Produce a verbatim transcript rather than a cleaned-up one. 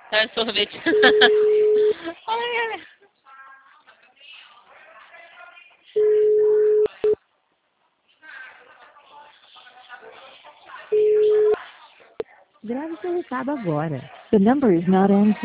Tá, sorvete. Ai, ai. Grave seu recado agora. The number is not answering.